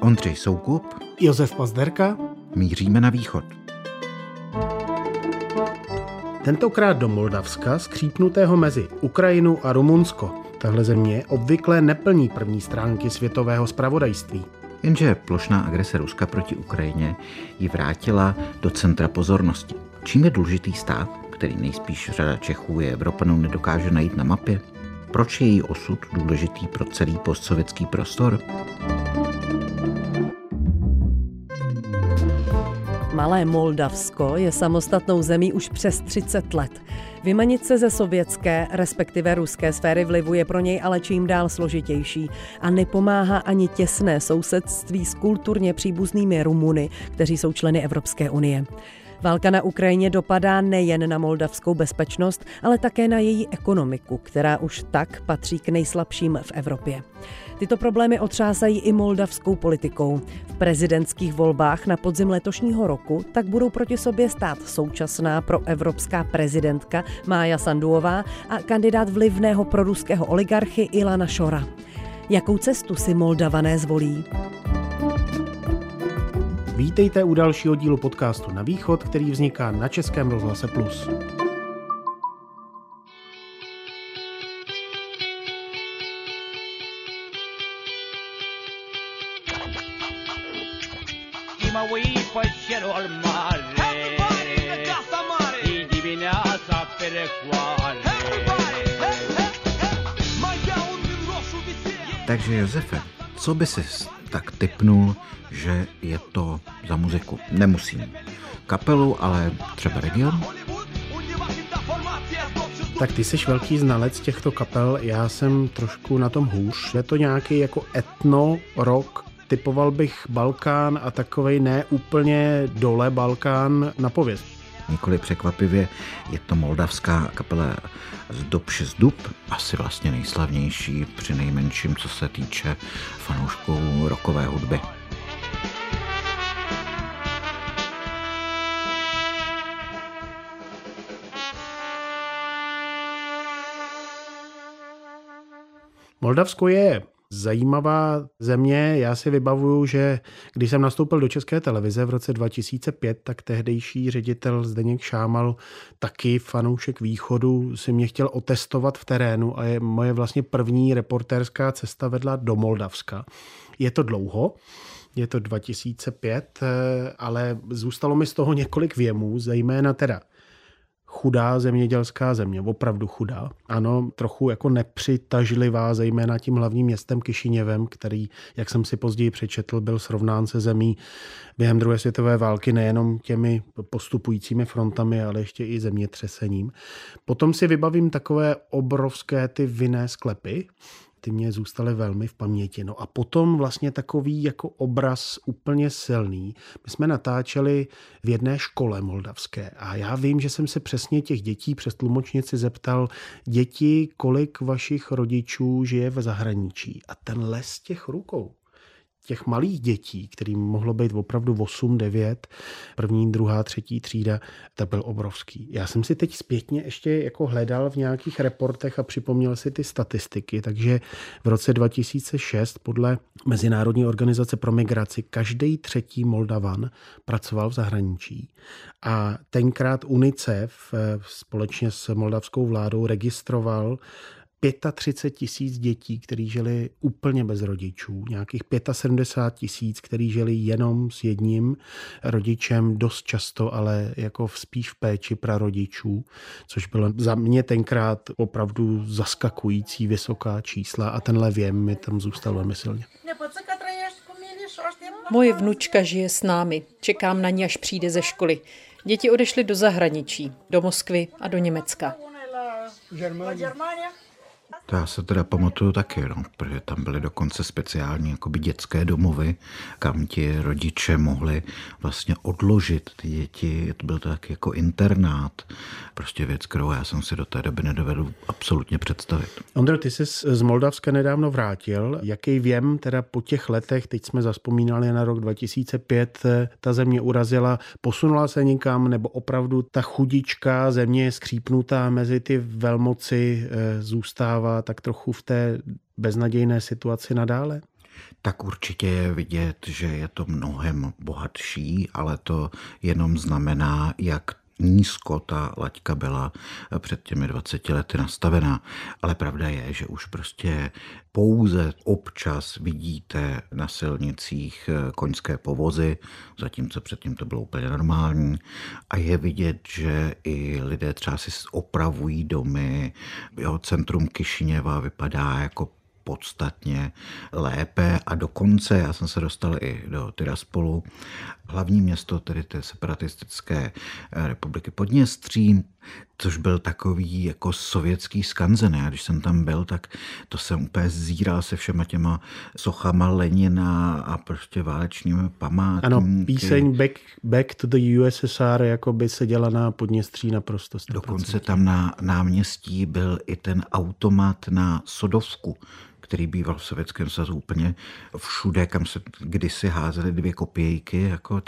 Ondřej Soukup, Josef Pazderka. Míříme na východ. Tentokrát do Moldavska, skřípnutého mezi Ukrajinu a Rumunsko. Tahle země obvykle neplní první stránky světového zpravodajství. Jenže plošná agrese Ruska proti Ukrajině ji vrátila do centra pozornosti. Čím je důležitý stát, který nejspíš řada Čechů i Evropanů nedokáže najít na mapě? Proč je její osud důležitý pro celý postsovětský prostor? Malé Moldavsko je samostatnou zemí už přes 30 let. Vymanit se ze sovětské, respektive ruské sféry vlivu je pro něj ale čím dál složitější a nepomáhá ani těsné sousedství s kulturně příbuznými Rumuny, kteří jsou členy Evropské unie. Válka na Ukrajině dopadá nejen na moldavskou bezpečnost, ale také na její ekonomiku, která už tak patří k nejslabším v Evropě. Tyto problémy otřásají i moldavskou politikou. V prezidentských volbách na podzim letošního roku tak budou proti sobě stát současná proevropská prezidentka Mája Sanduová a kandidát vlivného proruského oligarchy Ilana Šora. Jakou cestu si Moldavané zvolí? Vítejte u dalšího dílu podcastu Na východ, který vzniká na Českém rozhlase Plus. Takže Josefe, co by si tak tipnul, že je to za muziku? Nemusím kapelu, ale třeba region? Tak ty jsi velký znalec těchto kapel, já jsem trošku na tom hůř. Je to nějaký jako etno, rock, typoval bych Balkán a takovej ne úplně dole Balkán na pověst. Nikoli překvapivě je to moldavská kapela Zdub šest dub, asi vlastně nejslavnější při nejmenším, co se týče fanoušků rockové hudby. Moldavsko je zajímavá země. Já si vybavuju, že když jsem nastoupil do České televize v roce 2005, tak tehdejší ředitel Zdeněk Šámal, taky fanoušek východu, si mě chtěl otestovat v terénu a je moje vlastně první reportérská cesta vedla do Moldavska. Je to dlouho, je to 2005, ale zůstalo mi z toho několik věmů, zejména teda chudá zemědělská země, opravdu chudá. Ano, trochu jako nepřitažlivá, zejména tím hlavním městem Kišiněvem, který, jak jsem si později přečetl, byl srovnán se zemí během druhé světové války nejenom těmi postupujícími frontami, ale ještě i zemětřesením. Potom si vybavím takové obrovské ty vinné sklepy, ty mě zůstaly velmi v paměti. No a potom vlastně takový jako obraz úplně silný. My jsme natáčeli v jedné škole moldavské a já vím, že jsem se přesně těch dětí přes tlumočnici zeptal, děti, kolik vašich rodičů žije v zahraničí? A ten les těch rukou, těch malých dětí, kterým mohlo být opravdu 8, 9, první, druhá, třetí třída, to byl obrovský. Já jsem si teď zpětně ještě jako hledal v nějakých reportech a připomněl si ty statistiky, takže v roce 2006 podle Mezinárodní organizace pro migraci každý třetí Moldavan pracoval v zahraničí a tenkrát UNICEF společně s moldavskou vládou registroval 35 000 dětí, kteří žili úplně bez rodičů, nějakých 75 000, kteří žili jenom s jedním rodičem, dost často, ale jako spíš v péči prarodičů, což bylo za mě tenkrát opravdu zaskakující vysoká čísla a tenhle věm mi tam zůstal velmi silně. Moje vnučka žije s námi. Čekám na ní, až přijde ze školy. Děti odešly do zahraničí, do Moskvy a do Německa. To já se teda pamatuju taky, protože tam byly dokonce speciální jakoby dětské domovy, kam ti rodiče mohli vlastně odložit ty děti. To byl to taky jako internát. Prostě věc, kterou já jsem si do té doby nedovedl absolutně představit. Ondro, ty jsi z Moldavska nedávno vrátil. Jaký věm teda po těch letech, teď jsme zazpomínali na rok 2005, ta země urazila, posunula se někam, nebo opravdu ta chudičká země je skřípnutá mezi ty velmoci, zůstává tak trochu v té beznadějné situaci nadále? Tak určitě je vidět, že je to mnohem bohatší, ale to jenom znamená, jak nízko ta laťka byla před těmi 20 lety nastavená. Ale pravda je, že už prostě pouze občas vidíte na silnicích koňské povozy, zatímco předtím to bylo úplně normální. A je vidět, že i lidé třeba si opravují domy. Jo, centrum Kišiněva vypadá jako podstatně lépe a dokonce já jsem se dostal i do Tiraspolu, hlavní město tedy té separatistické republiky Podněstří, což byl takový jako sovětský skanzen. Já když jsem tam byl, tak to jsem úplně zíral se všema těma sochama Lenina a prostě válečními památníky. Ano, píseň Back to the USSR jako by se děla na Podněstří naprosto 100%. Dokonce tam na náměstí byl i ten automat na sodovku, který býval v Sovětském svazu úplně všude, kam se kdysi házely 2 kopějky, jako,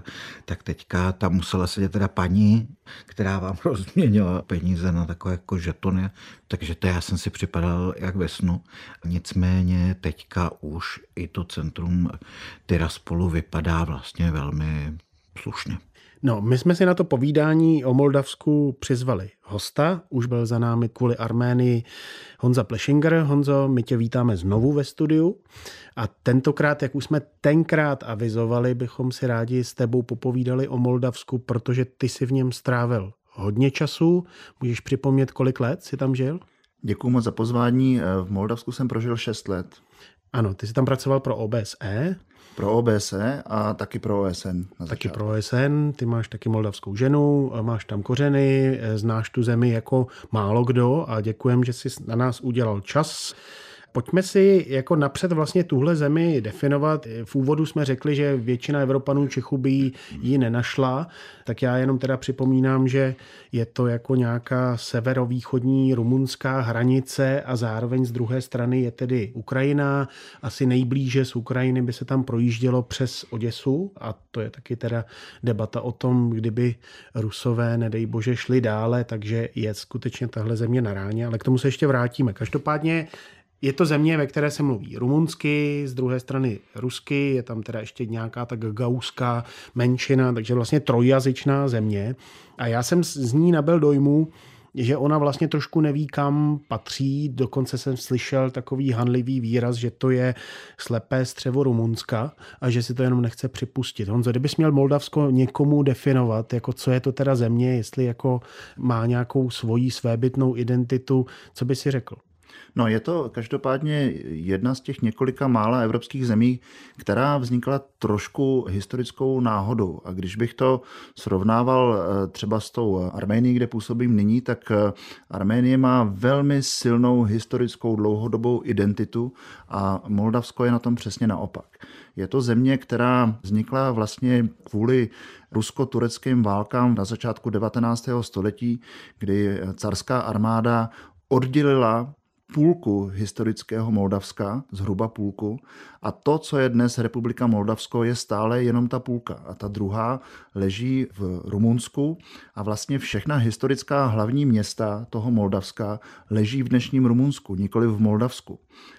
tak teďka tam musela sedět teda paní, která vám rozměnila peníze na takové jako žetony, takže to já jsem si připadal jak ve snu. Nicméně teďka už i to centrum Tiraspolu vypadá vlastně velmi slušně. No, my jsme si na to povídání o Moldavsku přizvali hosta, už byl za námi kvůli Arménii Honza Pleschinger. Honzo, my tě vítáme znovu ve studiu a tentokrát, jak už jsme tenkrát avizovali, bychom si rádi s tebou popovídali o Moldavsku, protože ty si v něm strávil hodně času. Můžeš připomnět, kolik let jsi tam žil? Děkuju moc za pozvání. V Moldavsku jsem prožil 6 let. Ano, ty jsi tam pracoval pro OBSE. Pro OBSE a taky pro OSN. Taky pro OSN, ty máš taky moldavskou ženu, máš tam kořeny, znáš tu zemi jako málo kdo a děkujem, že jsi na nás udělal čas. Pojďme si jako napřed vlastně tuhle zemi definovat. V úvodu jsme řekli, že většina Evropanů Čechů by ji nenašla, tak já jenom teda připomínám, že je to jako nějaká severovýchodní rumunská hranice a zároveň z druhé strany je tedy Ukrajina. Asi nejblíže z Ukrajiny by se tam projíždělo přes Oděsu a to je taky teda debata o tom, kdyby Rusové, nedej bože, šli dále, takže je skutečně tahle země na ráně, ale k tomu se ještě vrátíme. Každopádně je to země, ve které se mluví rumunsky, z druhé strany rusky, je tam teda ještě nějaká ta gagauská menšina, takže vlastně trojjazyčná země. A já jsem z ní nabyl dojmu, že ona vlastně trošku neví, kam patří. Dokonce jsem slyšel takový hanlivý výraz, že to je slepé střevo Rumunska a že si to jenom nechce připustit. Honzo, kdybys měl Moldavsko někomu definovat, jako co je to teda země, jestli jako má nějakou svoji svébytnou identitu, co by si řekl? No, je to každopádně jedna z těch několika mála evropských zemí, která vznikla trošku historickou náhodou. A když bych to srovnával třeba s tou Arménií, kde působím nyní, tak Arménie má velmi silnou historickou dlouhodobou identitu a Moldavsko je na tom přesně naopak. Je to země, která vznikla vlastně kvůli rusko-tureckým válkám na začátku 19. století, kdy carská armáda oddělila půlku historického Moldavska, zhruba půlku, a to, co je dnes Republika Moldavsko, je stále jenom ta půlka. A ta druhá leží v Rumunsku a vlastně všechna historická hlavní města toho Moldavska leží v dnešním Rumunsku, nikoli v Moldavsku.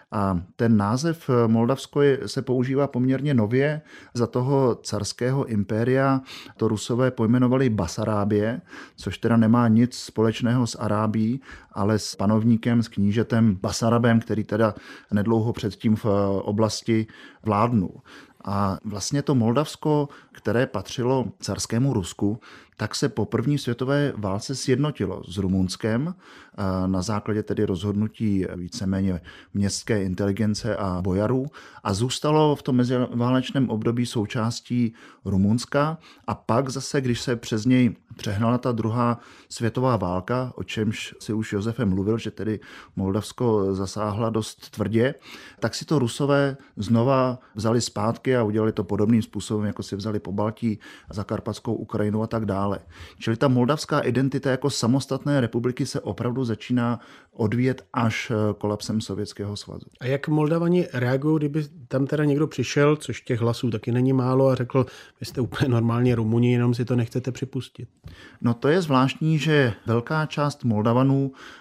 A ten název Moldavsko se používá poměrně nově. Za toho carského impéria to Rusové pojmenovali Basarábie, což teda nemá nic společného s Arábií, ale s panovníkem, s knížetem Basarabem, který teda nedlouho předtím v oblasti vládnul. A vlastně to Moldavsko, které patřilo carskému Rusku, tak se po první světové válce sjednotilo s Rumunskem na základě tedy rozhodnutí víceméně městské inteligence a bojarů a zůstalo v tom meziválečném období součástí Rumunska a pak zase, když se přes něj přehnala ta druhá světová válka, o čemž si už Josefem mluvil, že tedy Moldavsko zasáhla dost tvrdě, tak si to Rusové znova vzali zpátky a udělali to podobným způsobem, jako si vzali Pobaltí, Zakarpatskou Ukrajinu a tak dále. Čili ta moldavská identita jako samostatné republiky se opravdu začíná odvíjet až kolapsem Sovětského svazu. A jak Moldavani reagují, kdyby tam teda někdo přišel, což těch hlasů taky není málo, a řekl, vy jste úplně normálně Rumuni, jenom si to nechcete připustit? No to je zvláštní, že velká část Moldavanů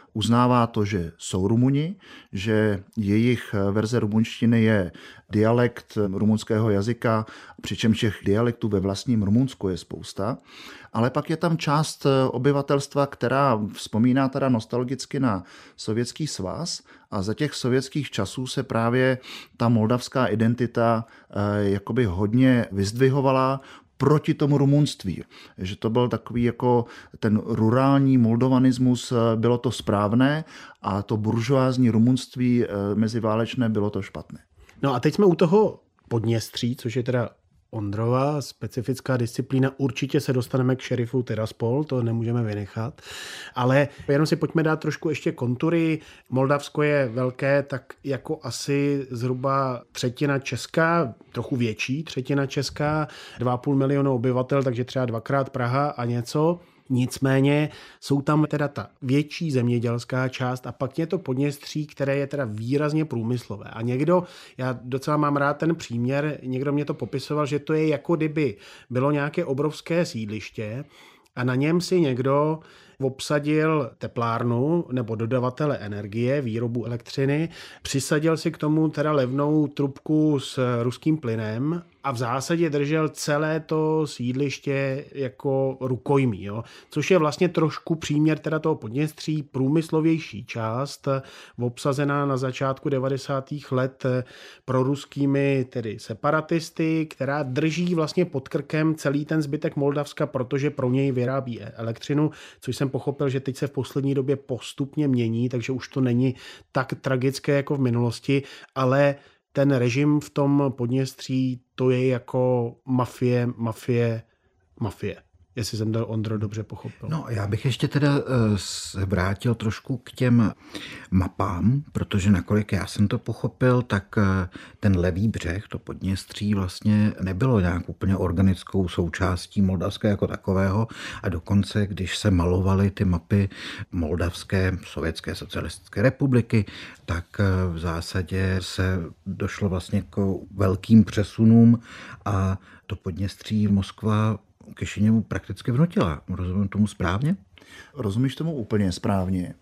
uznává to, že jsou Rumuni, že jejich verze rumunštiny je dialekt rumunského jazyka, přičemž těch dialektů ve vlastním Rumunsku je spousta. Ale pak je tam část obyvatelstva, která vzpomíná teda nostalgicky na Sovětský svaz a za těch sovětských časů se právě ta moldavská identita jakoby hodně vyzdvihovala proti tomu rumunství. Že to byl takový jako ten rurální moldovanismus, bylo to správné a to buržoázní rumunství meziválečné bylo to špatné. No a teď jsme u toho Podněstří, což je teda Ondrova specifická disciplína. Určitě se dostaneme k šerifu Tiraspol, to nemůžeme vynechat. Ale jenom si pojďme dát trošku ještě kontury. Moldavsko je velké, tak jako asi zhruba třetina Česka, trochu větší třetina Česka, 2,5 milionu obyvatel, takže třeba dvakrát Praha a něco. Nicméně jsou tam teda ta větší zemědělská část a pak je to Podněstří, které je teda výrazně průmyslové. A někdo, já docela mám rád ten příměr, někdo mě to popisoval, že to je jako kdyby bylo nějaké obrovské sídliště a na něm si někdo obsadil teplárnu nebo dodavatele energie, výrobu elektřiny, přisadil si k tomu teda levnou trubku s ruským plynem a v zásadě držel celé to sídliště jako rukojmí, jo? Což je vlastně trošku příměr teda toho Podněstří, průmyslovější část, obsazená na začátku 90. let proruskými tedy separatisty, která drží vlastně pod krkem celý ten zbytek Moldavska, protože pro něj vyrábí elektřinu, což jsem pochopil, že teď se v poslední době postupně mění, takže už to není tak tragické jako v minulosti, ale ten režim v tom Podněstří, to je jako mafie. Jestli jsem to, Ondro, dobře pochopil. No, já bych ještě teda se vrátil trošku k těm mapám, protože nakolik já jsem to pochopil, tak ten levý břeh, to Podněstří vlastně nebylo nějak úplně organickou součástí Moldavska jako takového a dokonce, když se malovaly ty mapy Moldavské sovětské socialistické republiky, tak v zásadě se došlo vlastně k velkým přesunům a to Podněstří Moskva Kišiněvu prakticky vnutila. Rozumím tomu správně? Rozumíš tomu úplně správně.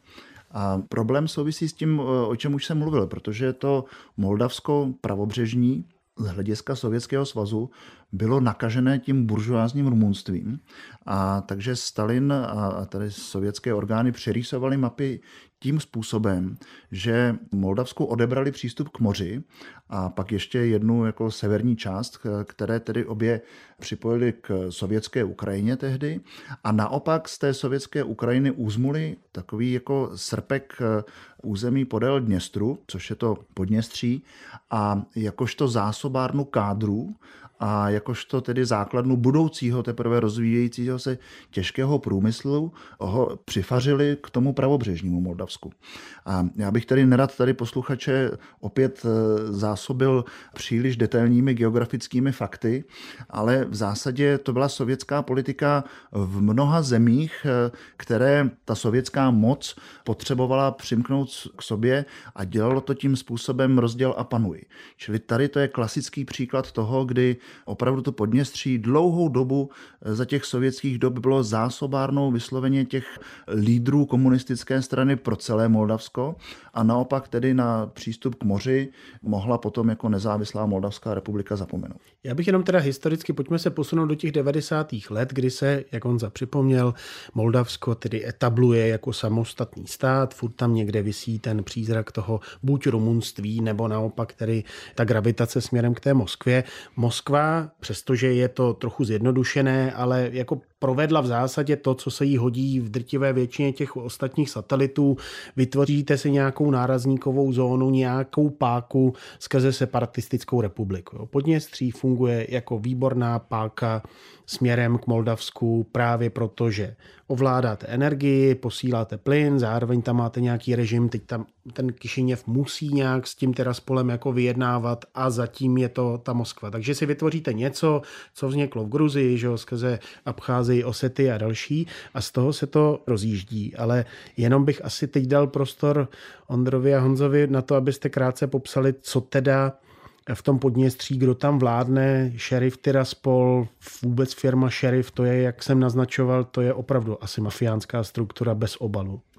A problém souvisí s tím, o čem už jsem mluvil, protože to Moldavsko pravobřežní z hlediska Sovětského svazu bylo nakažené tím buržoázním rumunstvím. A takže Stalin a tady sovětské orgány přerýsovaly mapy tím způsobem, že Moldavsku odebrali přístup k moři a pak ještě jednu jako severní část, které tedy obě připojili k sovětské Ukrajině tehdy a naopak z té sovětské Ukrajiny uzmuli takový jako srpek území podél Dněstru, což je to Podněstří a jakožto zásobárnu kádrů a jakožto tedy základnu budoucího teprve rozvíjejícího se těžkého průmyslu ho přifařili k tomu pravobřežnímu Moldavsku. A já bych tedy nerad tady posluchače opět zásobil příliš detailními geografickými fakty, ale v zásadě to byla sovětská politika v mnoha zemích, které ta sovětská moc potřebovala přimknout k sobě a dělalo to tím způsobem rozděl a panuj. Čili tady to je klasický příklad toho, kdy opravdu to Podněstří dlouhou dobu za těch sovětských dob bylo zásobárnou vysloveně těch lídrů komunistické strany pro celé Moldavsko a naopak tedy na přístup k moři mohla potom jako nezávislá Moldavská republika zapomenout. Já bych jenom teda historicky, pojďme se posunout do těch 90. let, kdy se, jak Honza připomněl, Moldavsko tedy etabluje jako samostatný stát, furt tam někde visí ten přízrak toho buď rumunství, nebo naopak tedy ta gravitace směrem k té Moskvě. Moskva, přestože je to trochu zjednodušené, ale jako provedla v zásadě to, co se jí hodí v drtivé většině těch ostatních satelitů. Vytvoříte si nějakou nárazníkovou zónu, nějakou páku skrze separatistickou republiku. Podněstří funguje jako výborná páka směrem k Moldavsku právě proto, že ovládáte energii, posíláte plyn, zároveň tam máte nějaký režim, teď tam ten Kišiněv musí nějak s tím Tiraspolem jako vyjednávat a zatím je to ta Moskva. Takže si vytvoříte něco, co vzniklo v Gruzii, že skrze Abcházii, Osety a další a z toho se to rozjíždí. Ale jenom bych asi teď dal prostor Ondrovi a Honzovi na to, abyste krátce popsali, co teda v tom Podněstří, kdo tam vládne, šerif Tiraspol, vůbec firma šerif, to je, jak jsem naznačoval, to je opravdu asi mafiánská struktura bez obalu.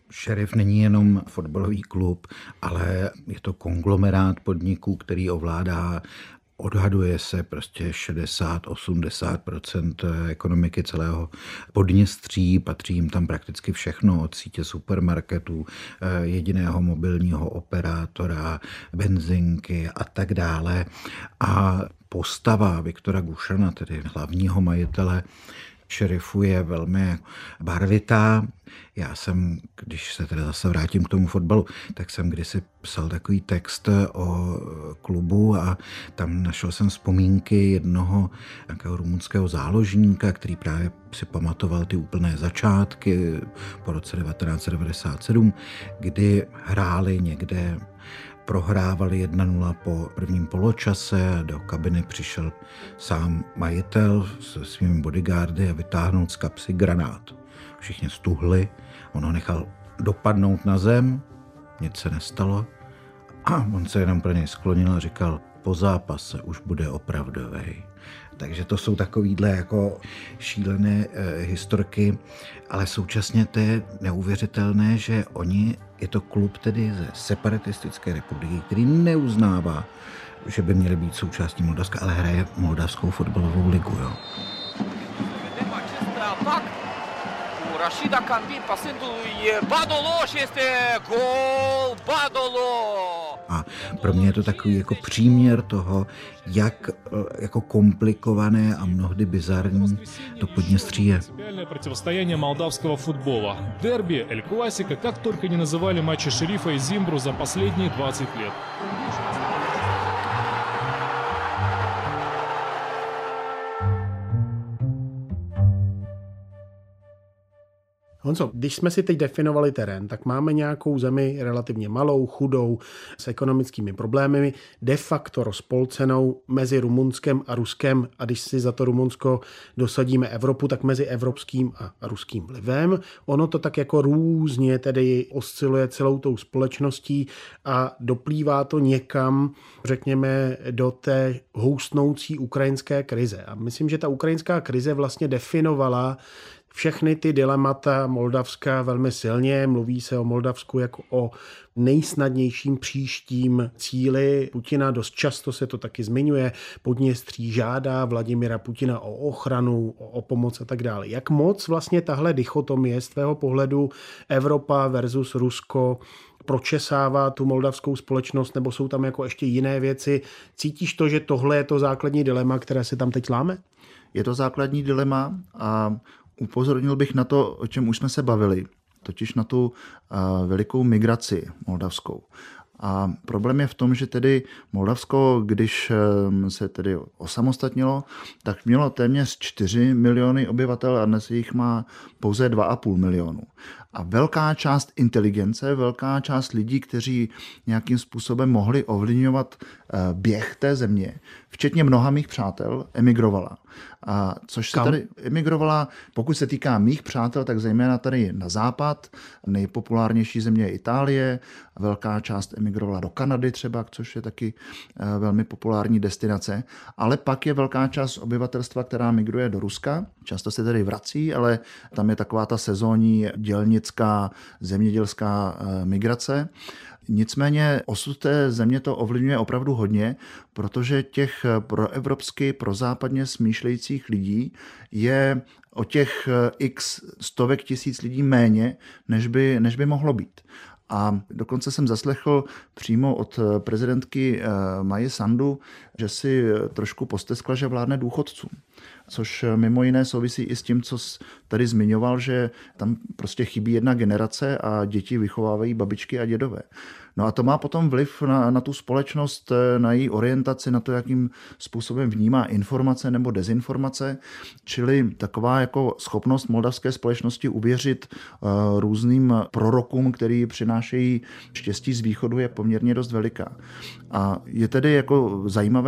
Šerif není jenom fotbalový klub, ale je to konglomerát podniků, který ovládá, odhaduje se prostě 60-80% ekonomiky celého Podněstří, patří jim tam prakticky všechno od sítě supermarketů, jediného mobilního operátora, benzinky a tak dále. A postava Viktora Gušana, tedy hlavního majitele Šerifu, je velmi barvitá. Já jsem, když se teda zase vrátím k tomu fotbalu, tak jsem kdysi psal takový text o klubu a tam našel jsem vzpomínky jednoho nějakého rumunského záložníka, který právě si pamatoval ty úplné začátky po roce 1997, kdy hráli někde, prohrávali 1-0 po prvním poločase a do kabiny přišel sám majitel se svými bodyguardy a vytáhnul z kapsy granát. Všichni stuhli, on ho nechal dopadnout na zem, nic se nestalo a on se jenom pro něj sklonil a říkal, po zápase už bude opravdovej. Takže to jsou takovýhle jako šílené historky, ale současně to je neuvěřitelné, že je to klub tedy ze separatistické republiky, který neuznává, že by měli být součástí Moldavska, ale hraje moldavskou fotbalovou ligu. Jo. Rashida Kandi pasând lui Badolo și este gol Badolo. A pro mě je to takový jako příměr toho, jak jako komplikované a mnohdy bizarní to Podněstří je. Противостояние молдавского футбола. Дерби, Эль Классика, как только не называли матчи Шерифа и Зимбру за последние 20 лет. Honzo, když jsme si teď definovali terén, tak máme nějakou zemi relativně malou, chudou, s ekonomickými problémy, de facto rozpolcenou mezi Rumunskem a Ruskem, a když si za to Rumunsko dosadíme Evropu, tak mezi evropským a ruským vlivem. Ono to tak jako různě tedy osciluje celou tou společností a doplývá to někam, řekněme, do té houstnoucí ukrajinské krize. A myslím, že ta ukrajinská krize vlastně definovala všechny ty dilemata Moldavska velmi silně. Mluví se o Moldavsku jako o nejsnadnějším příštím cíli Putina. Dost často se to taky zmiňuje. Podněstří žádá Vladimira Putina o ochranu, o pomoc a tak dále. Jak moc vlastně tahle dichotomie z tvého pohledu Evropa versus Rusko pročesává tu moldavskou společnost, nebo jsou tam jako ještě jiné věci? Cítíš to, že tohle je to základní dilema, které se tam teď láme? Je to základní dilema a upozornil bych na to, o čem už jsme se bavili, totiž na tu velikou migraci moldavskou. A problém je v tom, že tedy Moldavsko, když se tedy osamostatnilo, tak mělo téměř 4 miliony obyvatel a dnes jich má pouze 2,5 milionu. A velká část inteligence, velká část lidí, kteří nějakým způsobem mohli ovlivňovat běh té země, včetně mnoha mých přátel, emigrovala. A což se tady emigrovala, pokud se týká mých přátel, tak zejména tady na západ, nejpopulárnější země je Itálie, velká část emigrovala do Kanady třeba, což je taky velmi populární destinace, ale pak je velká část obyvatelstva, která migruje do Ruska, často se tedy vrací, ale tam je taková ta sezónní dělnická, zemědělská migrace. Nicméně osud té země to ovlivňuje opravdu hodně, protože těch proevropsky, prozápadně smýšlejících lidí je o těch x stovek tisíc lidí méně, než by mohlo být. A dokonce jsem zaslechl přímo od prezidentky Maji Sandu, že si trošku posteskla, že vládne důchodcům. Což mimo jiné souvisí i s tím, co tady zmiňoval, že tam prostě chybí jedna generace a děti vychovávají babičky a dědové. No a to má potom vliv na tu společnost, na její orientaci, na to, jakým způsobem vnímá informace nebo dezinformace, čili taková jako schopnost moldavské společnosti uvěřit různým prorokům, který přinášejí štěstí z východu, je poměrně dost veliká. A je tedy jako zajímavé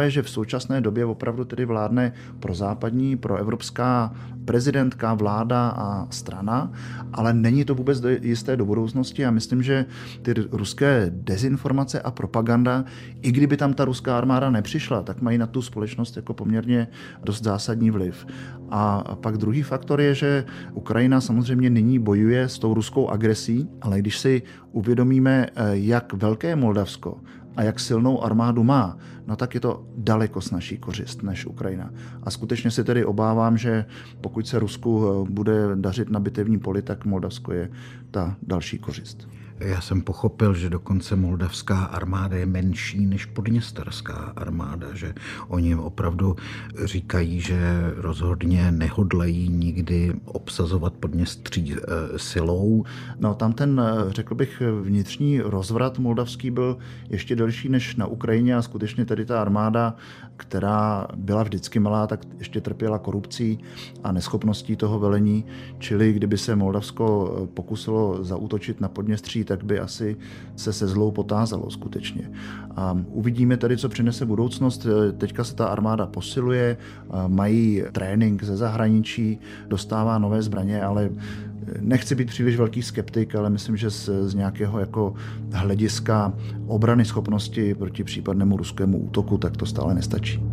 zajímavé, že v současné době opravdu tedy vládne prozápadní, proevropská prezidentka, vláda a strana, ale není to vůbec jisté do budoucnosti a myslím, že ty ruské dezinformace a propaganda, i kdyby tam ta ruská armáda nepřišla, tak mají na tu společnost jako poměrně dost zásadní vliv. A pak druhý faktor je, že Ukrajina samozřejmě nyní bojuje s tou ruskou agresí, ale když si uvědomíme, jak velké je Moldavsko a jak silnou armádu má, no tak je to daleko snazší kořist než Ukrajina. A skutečně si tedy obávám, že pokud se Rusku bude dařit na bitevním poli, tak Moldavsko je ta další kořist. Já jsem pochopil, že dokonce moldavská armáda je menší než podněsterská armáda, že oni opravdu říkají, že rozhodně nehodlají nikdy obsazovat Podněstří silou. No tam ten, řekl bych, vnitřní rozvrat moldavský byl ještě delší než na Ukrajině a skutečně tedy ta armáda, která byla vždycky malá, tak ještě trpěla korupcí a neschopností toho velení, čili kdyby se Moldavsko pokusilo zaútočit na Podněstří, tak by asi se zlou potázalo skutečně. A uvidíme tedy, co přinese budoucnost. Teďka se ta armáda posiluje, mají trénink ze zahraničí, dostává nové zbraně, ale nechci být příliš velký skeptik, ale myslím, že z nějakého jako hlediska obrany schopnosti proti případnému ruskému útoku, tak to stále nestačí.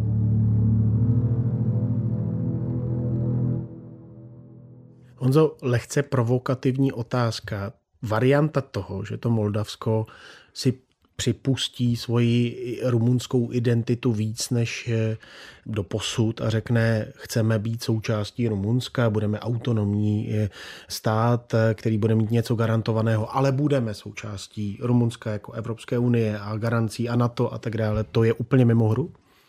Honzo, lehce provokativní otázka. Varianta toho, že to Moldavsko si připustí svoji rumunskou identitu víc než doposud a řekne, chceme být součástí Rumunska, budeme autonomní stát, který bude mít něco garantovaného, ale budeme součástí Rumunska jako Evropské unie a garancí a NATO a tak dále. To je úplně mimo hru?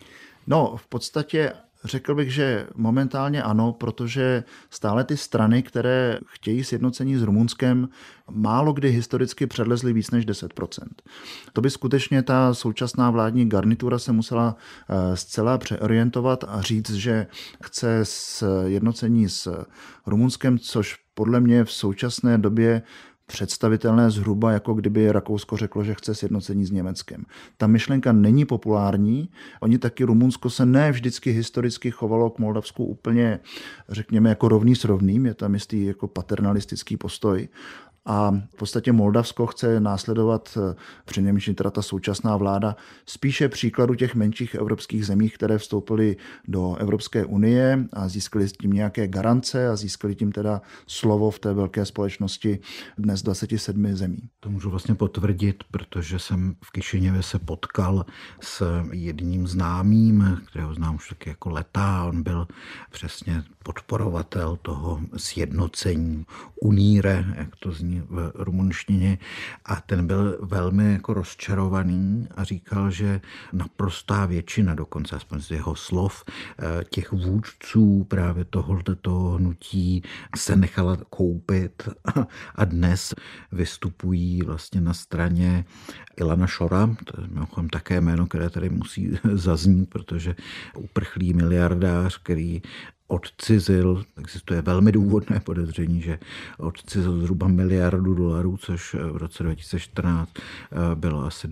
No, v podstatě řekl bych, že momentálně ano, protože stále ty strany, které chtějí sjednocení s Rumunskem, málo kdy historicky předlezly víc než 10%. To by skutečně ta současná vládní garnitura se musela zcela přeorientovat a říct, že chce sjednocení s Rumunskem, což podle mě v současné době představitelné zhruba, jako kdyby Rakousko řeklo, že chce sjednocení s Německem. Ta myšlenka není populární. Oni taky, Rumunsko se ne vždycky historicky chovalo k Moldavsku úplně, řekněme, jako rovný s rovným. Je tam jistý jako paternalistický postoj. A v podstatě Moldavsko chce následovat, přinejmenším teda ta současná vláda, spíše příkladu těch menších evropských zemí, které vstoupily do Evropské unie a získali tím nějaké garance a získali tím teda slovo v té velké společnosti dnes 27 zemí. To můžu vlastně potvrdit, protože jsem v Kišiněvě se potkal s jedním známým, kterého znám už taky jako leta. On byl přesně podporovatel toho sjednocení uníre, jak to zní v rumunštině, a ten byl velmi jako rozčarovaný a říkal, že naprostá většina, dokonce aspoň z jeho slov, těch vůdců právě tohoto hnutí se nechala koupit a dnes vystupují vlastně na straně Ilana Šora, to je mimochodem také jméno, které tady musí zaznít, protože uprchlý miliardář, který odcizil, existuje velmi důvodné podezření, že odcizil zhruba $1 miliardu, což v roce 2014 bylo asi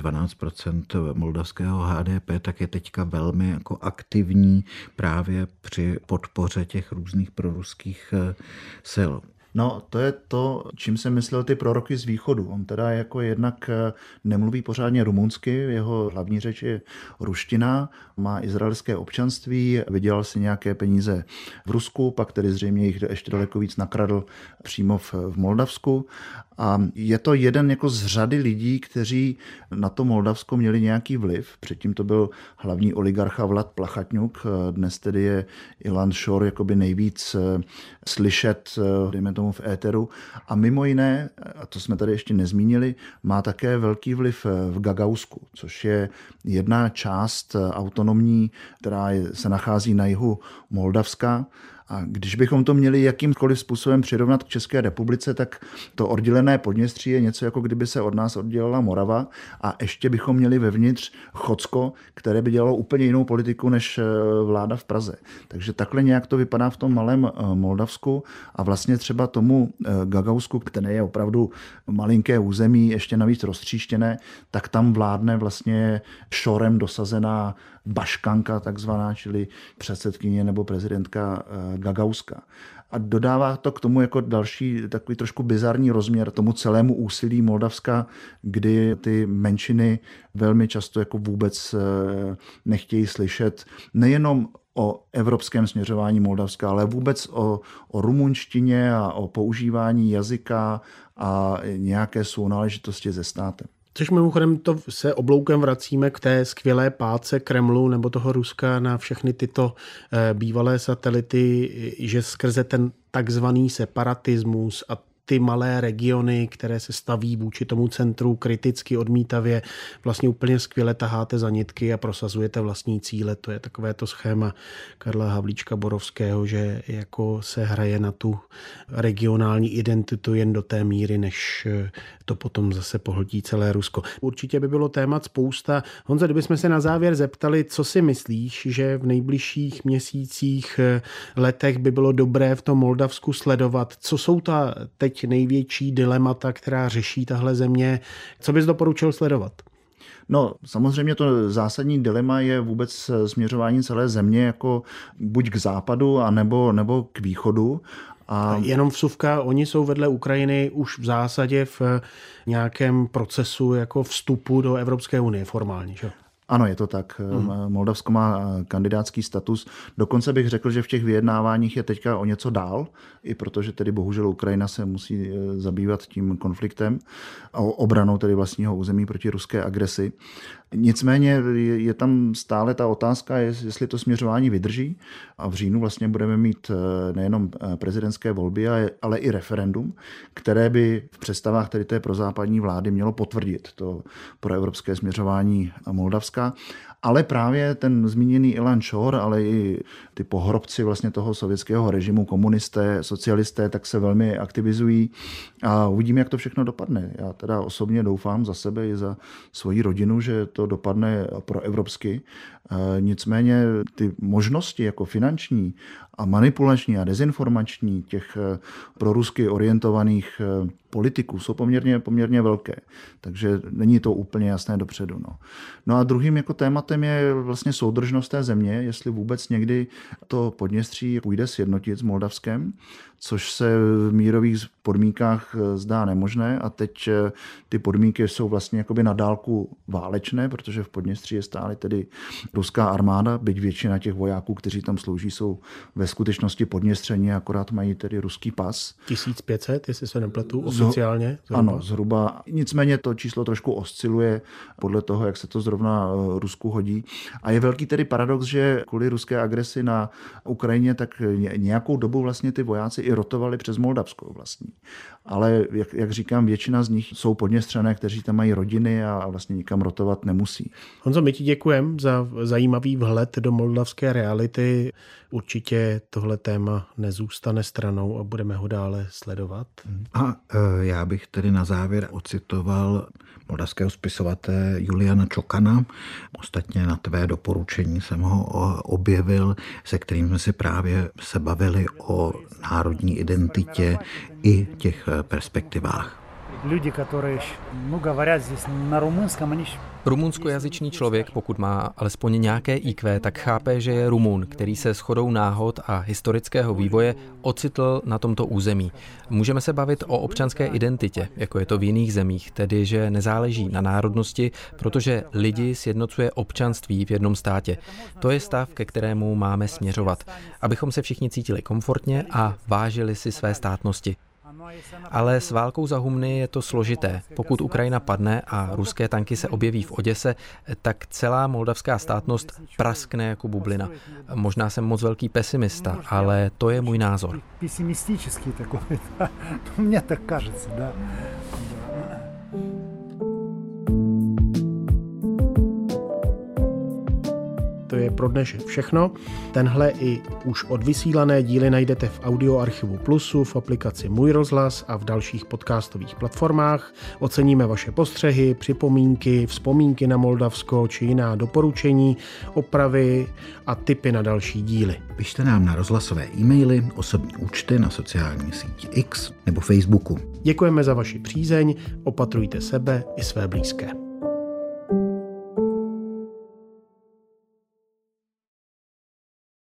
12% moldavského HDP, tak je teďka velmi jako aktivní právě při podpoře těch různých proruských sil. No, to je to, čím jsem myslel ty proroky z východu. On teda jako jednak nemluví pořádně rumunsky, jeho hlavní řeč je ruština, má izraelské občanství, vydělal si nějaké peníze v Rusku, pak tedy zřejmě jich ještě daleko víc nakradl přímo v Moldavsku. A je to jeden jako z řady lidí, kteří na to Moldavsko měli nějaký vliv. Předtím to byl hlavní oligarcha Vlad Plachatňuk, dnes tedy je Ilan Šor jakoby nejvíc slyšet, dejme tomu v éteru. A mimo jiné, a to jsme tady ještě nezmínili, má také velký vliv v Gagausku, což je jedna část autonomní, která se nachází na jihu Moldavska. A když bychom to měli jakýmkoliv způsobem přirovnat k České republice, tak to oddělené Podněstří je něco, jako kdyby se od nás oddělila Morava a ještě bychom měli vevnitř Chocko, které by dělalo úplně jinou politiku než vláda v Praze. Takže takhle nějak to vypadá v tom malém Moldavsku a vlastně třeba tomu Gagausku, které je opravdu malinké území, ještě navíc roztříštěné, tak tam vládne vlastně šorem dosazená baškanka takzvaná, čili předsedkyně nebo prezidentka Gagauska. A dodává to k tomu jako další takový trošku bizarní rozměr tomu celému úsilí Moldavska, kdy ty menšiny velmi často jako vůbec nechtějí slyšet nejenom o evropském směřování Moldavska, ale vůbec o rumunštině a o používání jazyka a nějaké sounáležitosti se státem. Což mimochodem to se obloukem vracíme k té skvělé páce Kremlu nebo toho Ruska na všechny tyto bývalé satelity, že skrze ten takzvaný separatismus a ty malé regiony, které se staví vůči tomu centru kriticky odmítavě, vlastně úplně skvěle taháte za nitky a prosazujete vlastní cíle. To je takové to schéma Karla Havlíčka Borovského, že jako se hraje na tu regionální identitu jen do té míry, než to potom zase pohltí celé Rusko. Určitě by bylo témat spousta. Honzo, kdybychom se na závěr zeptali, co si myslíš, že v nejbližších měsících, letech by bylo dobré v tom Moldavsku sledovat? Co jsou ta teď největší dilemata, která řeší tahle země? Co bys doporučil sledovat? No, samozřejmě to zásadní dilema je vůbec směřování celé země jako buď k západu, nebo k východu. A jenom vsuvka, oni jsou vedle Ukrajiny už v zásadě v nějakém procesu jako vstupu do Evropské unie formálně, že? Ano, je to tak. Moldavsko má kandidátský status. Dokonce bych řekl, že v těch vyjednáváních je teďka o něco dál, i protože tedy bohužel Ukrajina se musí zabývat tím konfliktem a obranou tedy vlastního území proti ruské agresi. Nicméně je tam stále ta otázka, jestli to směřování vydrží a v říjnu vlastně budeme mít nejenom prezidentské volby, ale i referendum, které by v představách tedy té prozápadní vlády mělo potvrdit to proevropské směřování Moldavska. Ale právě ten zmíněný Ilan Šor, ale i ty pohrobci vlastně toho sovětského režimu, komunisté, socialisté, tak se velmi aktivizují a uvidíme, jak to všechno dopadne. Já teda osobně doufám za sebe i za svoji rodinu, že to dopadne proevropsky. Nicméně ty možnosti jako finanční a manipulační a dezinformační těch prorusky orientovaných politiků jsou poměrně velké. Takže není to úplně jasné dopředu. No a druhým jako tématem je vlastně soudržnost té země, jestli vůbec někdy to Podněstří půjde sjednotit s Moldavskem, což se v mírových podmínkách zdá nemožné a teď ty podmínky jsou vlastně jakoby na dálku válečné, protože v Podněstří je stále tedy ruská armáda, byť většina těch vojáků, kteří tam slouží, jsou ve skutečnosti podněstření, akorát mají tedy ruský pas. 1500, jestli se nepletu, oficiálně? Zhruba. Ano, zhruba. Nicméně to číslo trošku osciluje podle toho, jak se to zrovna Rusku hodí. A je velký tedy paradox, že kvůli ruské agresi na Ukrajině tak nějakou dobu vlastně ty vojáci i rotovali přes Moldavsko vlastní. Ale jak říkám, většina z nich jsou podněstřané, kteří tam mají rodiny a vlastně nikam rotovat nemusí. Honzo, my ti děkujeme za zajímavý vhled do moldavské reality. Určitě tohle téma nezůstane stranou a budeme ho dále sledovat. A já bych tedy na závěr ocitoval moldavského spisovatele Juliana Čokana. Ostatně na tvé doporučení jsem ho objevil, se kterým jsme si právě se bavili o národní identitě i těch perspektivách. Люди, которые говорят здесь на румынском, они... Rumunskojazyčný člověk, pokud má alespoň nějaké IQ, tak chápe, že je Rumun, který se shodou náhod a historického vývoje ocitl na tomto území. Můžeme se bavit o občanské identitě, jako je to v jiných zemích, tedy že nezáleží na národnosti, protože lidi sjednocuje občanství v jednom státě. To je stav, ke kterému máme směřovat, abychom se všichni cítili komfortně a vážili si své státnosti. Ale s válkou za humny je to složité. Pokud Ukrajina padne a ruské tanky se objeví v Oděse, tak celá moldavská státnost praskne jako bublina. Možná jsem moc velký pesimista, ale to je můj názor. Pesimistický takový, mně tak кажется, да. To je pro dnešek všechno. Tenhle i už odvysílané díly najdete v audioarchivu Plusu, v aplikaci Můj rozhlas a v dalších podcastových platformách. Oceníme vaše postřehy, připomínky, vzpomínky na Moldavsko či jiná doporučení, opravy a tipy na další díly. Pište nám na rozhlasové e-maily, osobní účty na sociální síti X nebo Facebooku. Děkujeme za vaši přízeň, opatrujte sebe i své blízké.